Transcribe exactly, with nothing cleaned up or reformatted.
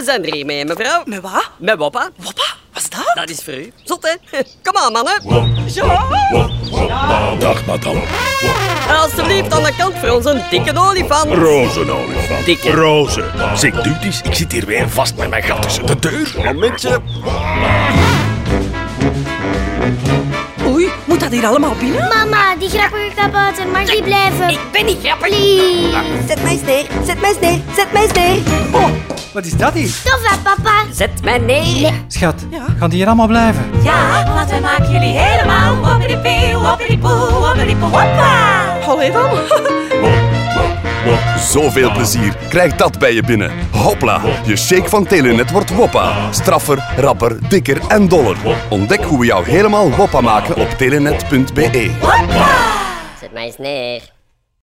zijn er hier mee, mevrouw. Met wat? Met Woppa. Woppa? Wat is dat? Dat is voor u. Zot, hè? Kom aan, mannen. Ja. Dag, madame. Alsjeblieft aan de kant voor ons een dikke olifant. Rozenolifant. Dikke. Roze. Zeg, duurt eens. Ik zit hier weer vast met mijn gat tussen de deur. Momentje. Oei, moet dat hier allemaal binnen? Mama, die grappige kabouter, mag die blijven? Ik ben niet grappig. Please. Zet mij eens neer, zet mij eens neer, zet mij eens neer. Oh, wat is dat hier? Tof, hè, papa? Zet mij neer. Schat, gaan die hier allemaal blijven? Ja, want we maken jullie helemaal woppediepie, woppediepoe, woppediepoe, woppa. Allee dan. Zoveel plezier. Krijg dat bij je binnen. Hopla. Je shake van Telenet wordt Woppa. Straffer, rapper, dikker en doller. Ontdek hoe we jou helemaal Woppa maken op telenet punt be. Zet mij eens neer.